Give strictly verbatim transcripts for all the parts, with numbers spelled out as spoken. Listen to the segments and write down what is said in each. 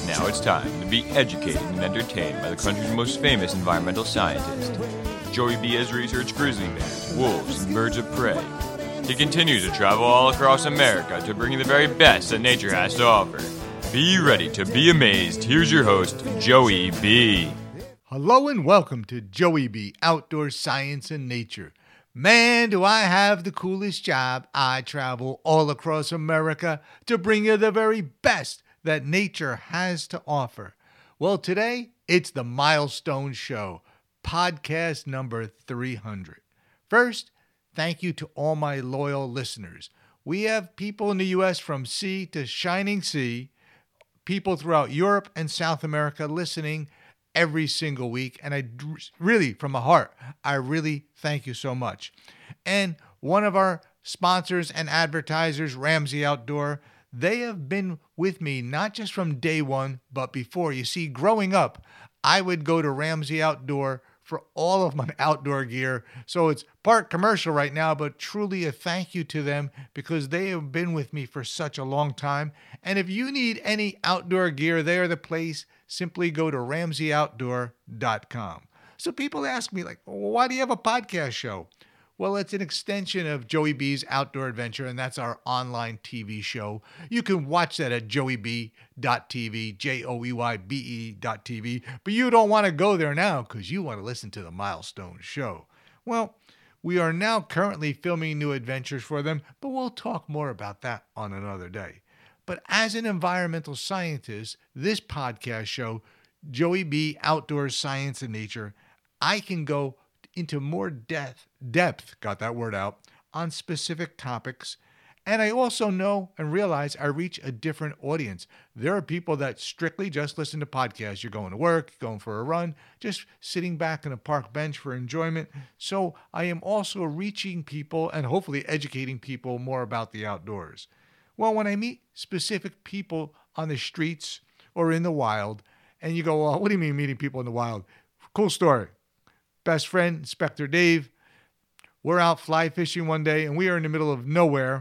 Now it's time to be educated and entertained by the country's most famous environmental scientist. Joey B has researched grizzly bears, wolves, and birds of prey. He continues to travel all across America to bring you the very best that nature has to offer. Be ready to be amazed. Here's your host, Joey B. Hello and welcome to Joey B, Outdoor Science and Nature. Man, do I have the coolest job. I travel all across America to bring you the very best that nature has to offer. Well, today, it's the Milestone Show, podcast number three hundred. First, thank you to all my loyal listeners. We have people in the U S from sea to shining sea, people throughout Europe and South America listening every single week. And I really, from my heart, I really thank you so much. And one of our sponsors and advertisers, Ramsey Outdoor, they have been with me not just from day one, but before. You see, growing up, I would go to Ramsey Outdoor for all of my outdoor gear. So it's part commercial right now, but truly a thank you to them because they have been with me for such a long time. And if you need any outdoor gear, they are the place. Simply go to ramsey outdoor dot com. So people ask me, like, well, why do you have a podcast show? Well, it's an extension of Joey B's Outdoor Adventure, and that's our online T V show. You can watch that at joey b dot t v, J O E Y B E dot T V, but you don't want to go there now because you want to listen to the Milestone Show. Well, we are now currently filming new adventures for them, but we'll talk more about that on another day. But as an environmental scientist, this podcast show, Joey B Outdoor Science and Nature, I can go into more depth, depth, got that word out, on specific topics. And I also know and realize I reach a different audience. There are people that strictly just listen to podcasts. You're going to work, going for a run, just sitting back on a park bench for enjoyment. So I am also reaching people and hopefully educating people more about the outdoors. Well, when I meet specific people on the streets or in the wild, and you go, well, what do you mean meeting people in the wild? Cool story. Best friend, Inspector Dave, we're out fly fishing one day, and we are in the middle of nowhere.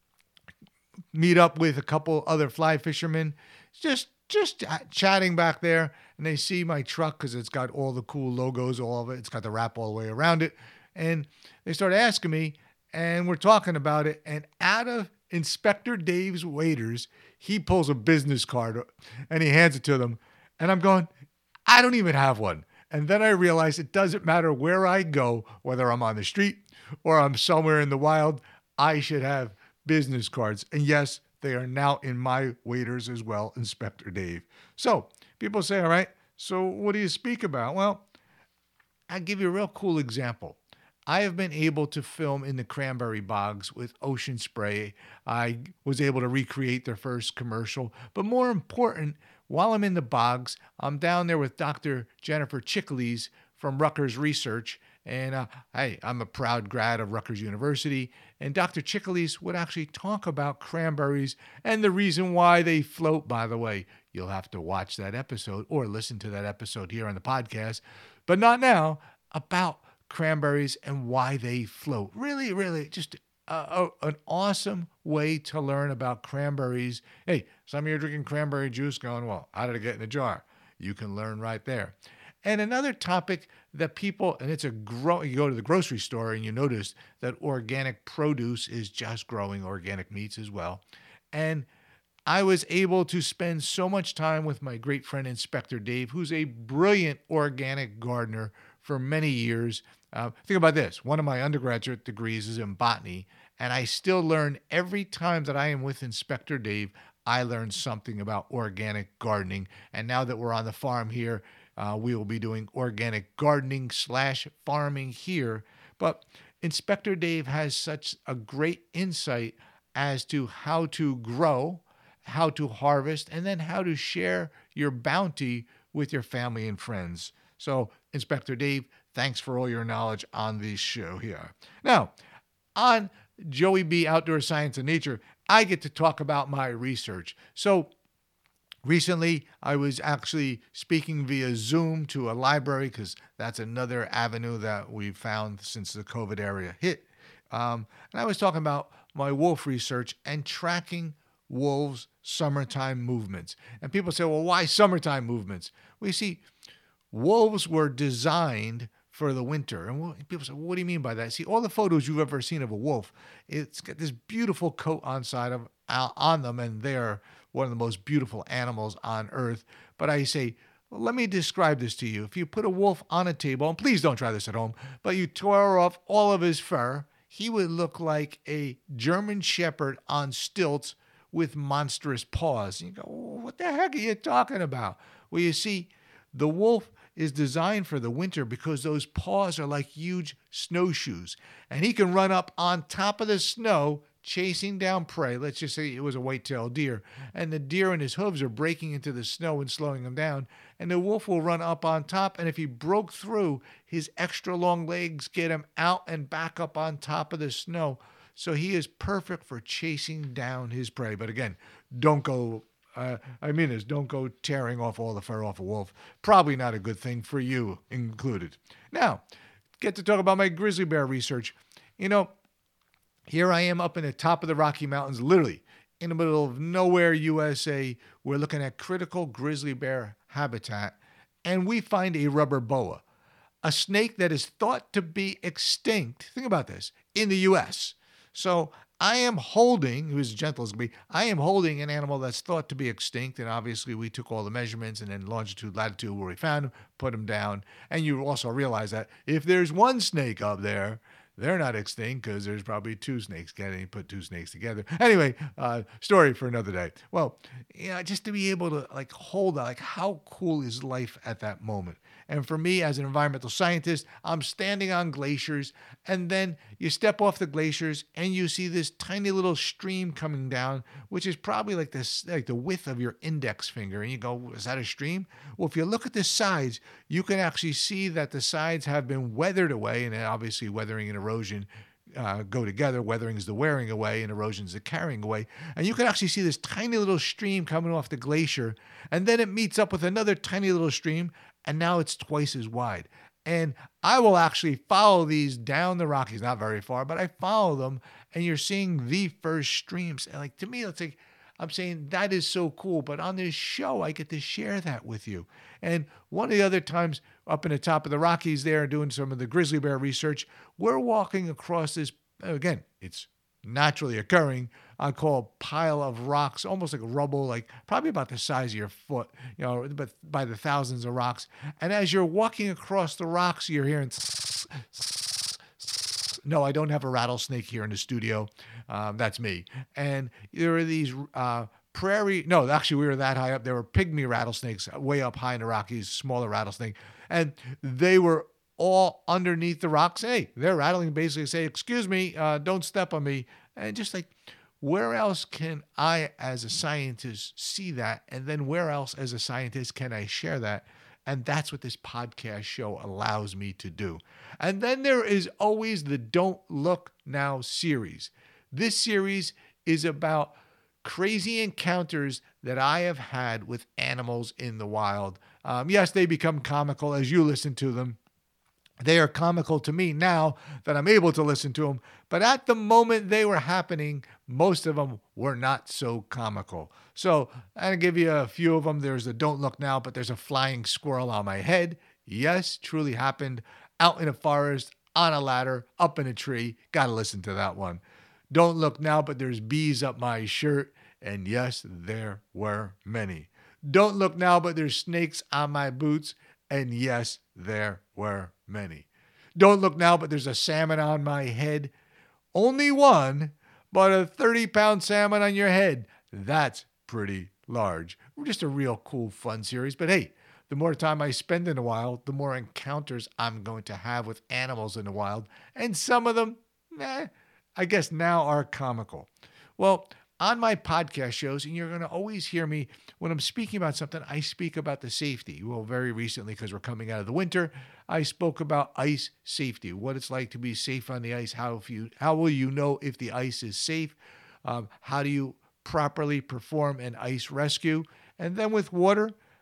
Meet up with a couple other fly fishermen, just just chatting back there, and they see my truck because it's got all the cool logos, all of it. It's got the wrap all the way around it, and they start asking me, and we're talking about it, and out of Inspector Dave's waders, he pulls a business card, and he hands it to them, and I'm going, I don't even have one. And then I realized it doesn't matter where I go, whether I'm on the street or I'm somewhere in the wild, I should have business cards. And yes, they are now in my waders as well, Inspector Dave. So people say, all right, so what do you speak about? Well, I'll give you a real cool example. I have been able to film in the cranberry bogs with Ocean Spray. I was able to recreate their first commercial. But more important, while I'm in the bogs, I'm down there with Doctor Jennifer Chickles from Rutgers Research. And uh, hey, I'm a proud grad of Rutgers University. And Doctor Chickles would actually talk about cranberries and the reason why they float, by the way. You'll have to watch that episode or listen to that episode here on the podcast. But not now, about cranberries and why they float. Really, really, just uh, an awesome way to learn about cranberries. Hey, some of you are drinking cranberry juice going, well, how did it get in the jar? You can learn right there. And another topic that people, and it's a grow, you go to the grocery store and you notice that organic produce is just growing, organic meats as well. And I was able to spend so much time with my great friend Inspector Dave, who's a brilliant organic gardener for many years. Uh, think about this. One of my undergraduate degrees is in botany, and I still learn every time that I am with Inspector Dave, I learn something about organic gardening. And now that we're on the farm here, uh, we will be doing organic gardening slash farming here. But Inspector Dave has such a great insight as to how to grow, how to harvest, and then how to share your bounty with your family and friends. So, Inspector Dave, thanks for all your knowledge on this show here. Now, on Joey B Outdoor Science and Nature, I get to talk about my research. So, recently, I was actually speaking via Zoom to a library because that's another avenue that we've found since the COVID era hit. Um, and I was talking about my wolf research and tracking wolves' summertime movements. And people say, well, why summertime movements? Well, you see, wolves were designed for the winter. And people say, well, what do you mean by that? See, all the photos you've ever seen of a wolf, it's got this beautiful coat on side of on them, and they're one of the most beautiful animals on earth. But I say, well, let me describe this to you. If you put a wolf on a table, and please don't try this at home, but you tore off all of his fur, he would look like a German shepherd on stilts with monstrous paws. You go, what the heck are you talking about? Well, you see, the wolf is designed for the winter because those paws are like huge snowshoes. And he can run up on top of the snow chasing down prey. Let's just say it was a white-tailed deer. And the deer and his hooves are breaking into the snow and slowing him down. And the wolf will run up on top. And if he broke through, his extra long legs get him out and back up on top of the snow. So he is perfect for chasing down his prey. But again, don't go... Uh, I mean this, don't go tearing off all the fur off a wolf. Probably not a good thing for you included. Now, get to talk about my grizzly bear research. You know, here I am up in the top of the Rocky Mountains, literally in the middle of nowhere, U S A. We're looking at critical grizzly bear habitat, and we find a rubber boa, a snake that is thought to be extinct. Think about this, in the U S. So I am holding, who's as gentle as me, I am holding an animal that's thought to be extinct, and obviously we took all the measurements and then longitude, latitude where we found him, put him down. And you also realize that if there's one snake up there, they're not extinct because there's probably two snakes getting put two snakes together. Anyway, uh, story for another day. Well, you know, just to be able to like hold that, like how cool is life at that moment? And for me, as an environmental scientist, I'm standing on glaciers, and then you step off the glaciers and you see this tiny little stream coming down, which is probably like this, like the width of your index finger. And you go, is that a stream? Well, if you look at the sides, you can actually see that the sides have been weathered away, and obviously weathering and erosion Uh, go together. Weathering is the wearing away and erosion is the carrying away. And you can actually see this tiny little stream coming off the glacier, and then it meets up with another tiny little stream, and now it's twice as wide. And I will actually follow these down the Rockies, not very far, but I follow them, and you're seeing the first streams. And like, to me, it's like, I'm saying that is so cool, but on this show, I get to share that with you. And one of the other times up in the top of the Rockies there, doing some of the grizzly bear research, we're walking across this, again, it's naturally occurring, I call pile of rocks, almost like rubble, like probably about the size of your foot, you know, but by the thousands of rocks. And as you're walking across the rocks, you're hearing no, I don't have a rattlesnake here in the studio. Um, that's me. And there are these uh, prairie, no, actually we were that high up. There were pygmy rattlesnakes way up high in the Rockies, smaller rattlesnake. And they were all underneath the rocks. Hey, they're rattling, basically say, excuse me, uh, don't step on me. And just like, where else can I as a scientist see that? And then where else as a scientist can I share that? And that's what this podcast show allows me to do. And then there is always the Don't Look Now series. This series is about crazy encounters that I have had with animals in the wild. Um, yes, they become comical as you listen to them. They are comical to me now that I'm able to listen to them. But at the moment they were happening, most of them were not so comical. So I'll give you a few of them. There's a Don't Look Now, but there's a flying squirrel on my head. Yes, truly happened. Out in a forest, on a ladder, up in a tree. Got to listen to that one. Don't look now, but there's bees up my shirt. And yes, there were many. Don't look now, but there's snakes on my boots. And yes, there were many. Don't look now, but there's a salmon on my head. Only one, but a thirty-pound salmon on your head. That's pretty large. Just a real cool, fun series. But hey, the more time I spend in the wild, the more encounters I'm going to have with animals in the wild. And some of them, eh, I guess now are comical. Well, on my podcast shows, and you're going to always hear me when I'm speaking about something, I speak about the safety. Well, very recently, because we're coming out of the winter, I spoke about ice safety, what it's like to be safe on the ice. How if you, how will you know if the ice is safe? Um, how do you properly perform an ice rescue? And then with water,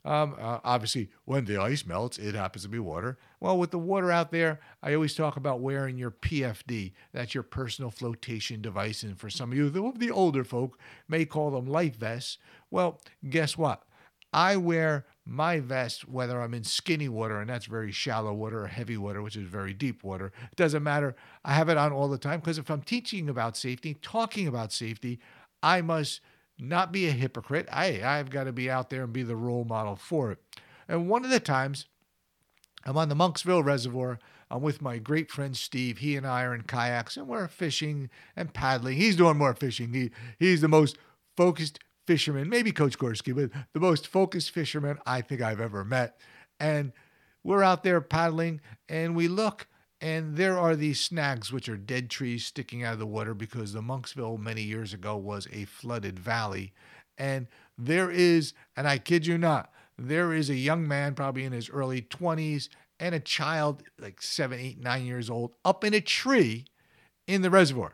Um, uh, obviously, when the ice melts, it happens to be water. Well, with the water out there, I always talk about wearing your P F D. That's your personal flotation device. And for some of you, the, the older folk may call them life vests. Well, guess what? I wear my vest whether I'm in skinny water, and that's very shallow water, or heavy water, which is very deep water. It doesn't matter. I have it on all the time because if I'm teaching about safety, talking about safety, I must not be a hypocrite. I, I've got to be out there and be the role model for it. And one of the times, I'm on the Monksville Reservoir. I'm with my great friend Steve. He and I are in kayaks, and we're fishing and paddling. He's doing more fishing. He He's the most focused fisherman, maybe Coach Gorski, but the most focused fisherman I think I've ever met. And we're out there paddling, and we look, and there are these snags, which are dead trees sticking out of the water because the Monksville many years ago was a flooded valley. And there is, and I kid you not, there is a young man probably in his early twenties and a child like seven, eight, nine years old up in a tree in the reservoir.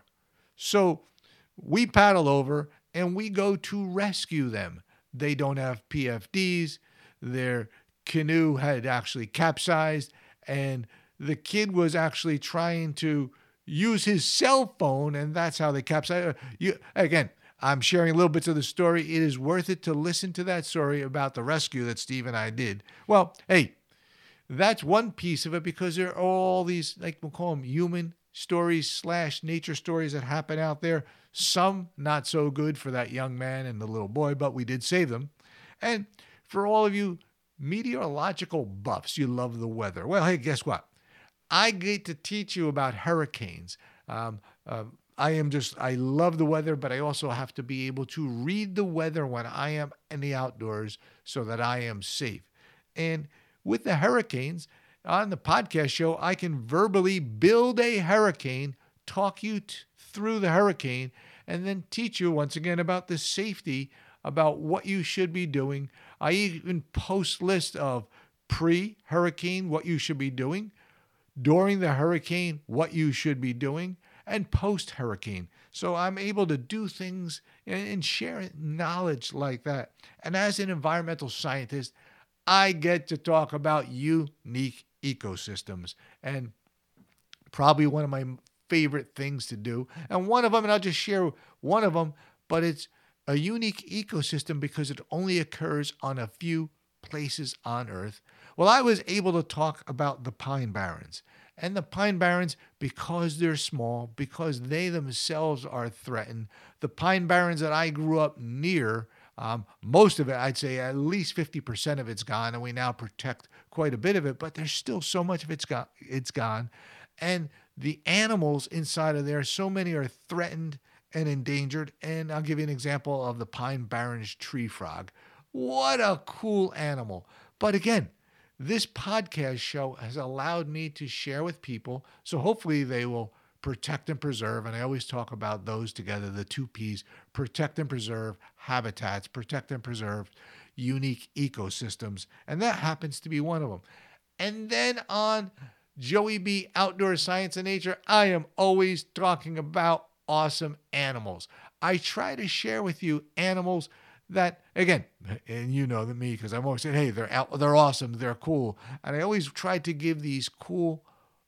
So we paddle over and we go to rescue them. They don't have P F Ds. Their canoe had actually capsized, and the kid was actually trying to use his cell phone, and that's how they capsized. You, again, I'm sharing little bits of the story. It is worth it to listen to that story about the rescue that Steve and I did. Well, hey, that's one piece of it because there are all these, like we'll call them human stories slash nature stories that happen out there. Some not so good for that young man and the little boy, but we did save them. And for all of you meteorological buffs, you love the weather. Well, hey, guess what? I get to teach you about hurricanes. Um, uh, I am just, I love the weather, but I also have to be able to read the weather when I am in the outdoors so that I am safe. And with the hurricanes, on the podcast show, I can verbally build a hurricane, talk you t- through the hurricane, and then teach you once again about the safety, about what you should be doing. I even post lists of pre-hurricane, what you should be doing, during the hurricane, what you should be doing, and post-hurricane. So I'm able to do things and share knowledge like that. And as an environmental scientist, I get to talk about unique ecosystems, and probably one of my favorite things to do. And one of them, and I'll just share one of them, but it's a unique ecosystem because it only occurs on a few places on Earth. Well, I was able to talk about the Pine Barrens. And the Pine Barrens, because they're small, because they themselves are threatened, the Pine Barrens that I grew up near, um, most of it, I'd say at least fifty percent of it's gone, and we now protect quite a bit of it, but there's still so much of it's gone. It's gone. And the animals inside of there, so many are threatened and endangered. And I'll give you an example of the Pine Barrens tree frog. What a cool animal. But again, this podcast show has allowed me to share with people, so hopefully they will protect and preserve. And I always talk about those together, the two P's, protect and preserve habitats, protect and preserve unique ecosystems. And that happens to be one of them. And then on Joey B. Outdoor Science and Nature, I am always talking about awesome animals. I try to share with you animals that, again, and you know that me because I'm always saying, hey, they're out, they're awesome, they're cool. And I always try to give these cool,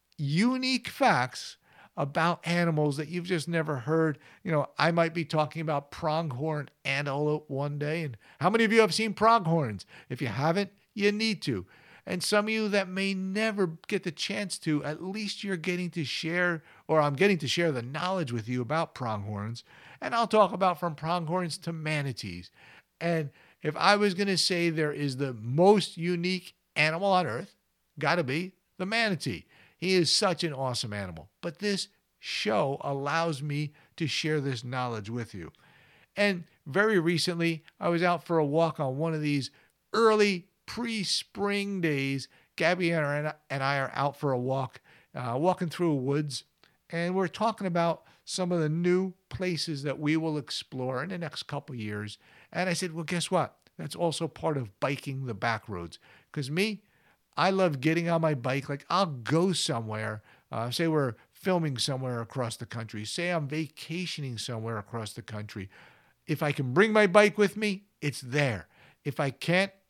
unique facts about animals that you've just never heard. You know, I might be talking about pronghorn antelope one day. And how many of you have seen pronghorns? If you haven't, you need to. And some of you that may never get the chance to, at least you're getting to share, or I'm getting to share the knowledge with you about pronghorns. And I'll talk about from pronghorns to manatees. And if I was going to say there is the most unique animal on Earth, got to be the manatee. He is such an awesome animal. But this show allows me to share this knowledge with you. And very recently, I was out for a walk on one of these early pre-spring days. Gabby and I are out for a walk, uh, walking through woods, and we're talking about some of the new places that we will explore in the next couple years. And I said, well, guess what? That's also part of biking the back roads. Because me, I love getting on my bike. Like, I'll go somewhere, uh, say we're filming somewhere across the country, say I'm vacationing somewhere across the country. If I can bring my bike with me, it's there. If I can't,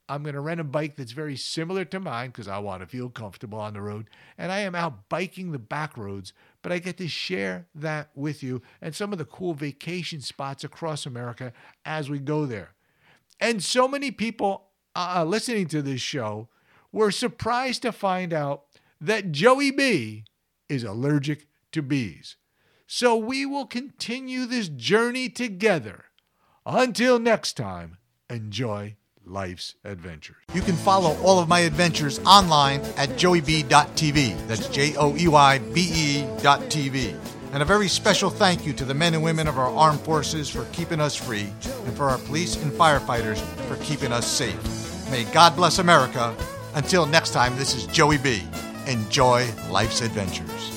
I'm going to rent a bike that's very similar to mine because I want to feel comfortable on the road. And I am out biking the back roads, but I get to share that with you and some of the cool vacation spots across America as we go there. And so many people uh, listening to this show were surprised to find out that Joey B is allergic to bees. So we will continue this journey together. Until next time, enjoy life's adventures. You can follow all of my adventures online at joey b dot t v. That's J O E Y B E dot T V. And a very special thank you to the men and women of our armed forces for keeping us free, and for our police and firefighters for keeping us safe. May God bless America. Until next time, this is Joey B. Enjoy life's adventures.